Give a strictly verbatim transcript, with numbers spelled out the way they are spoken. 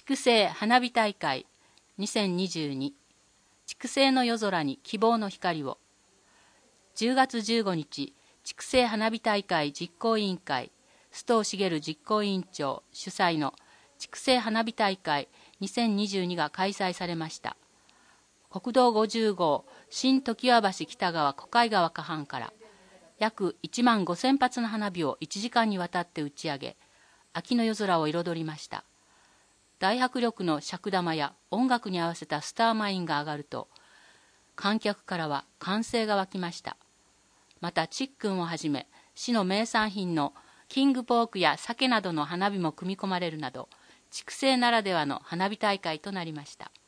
筑西花火大会にせんにじゅうに筑西の夜空に希望の光を。じゅうがつじゅうごにち、筑西花火大会実行委員会須藤茂実行委員長主催の筑西花火大会にせんにじゅうにが開催されました。国道ごじゅう号新常盤橋北側小海川河畔から約いちまんごせんぱつの花火をいちじかんにわたって打ち上げ、秋の夜空を彩りました。大迫力の尺玉や音楽に合わせたスターマインが上がると、観客からは歓声が湧きました。またチックンをはじめ市の名産品のキングポークや鮭などの花火も組み込まれるなど、筑西ならではの花火大会となりました。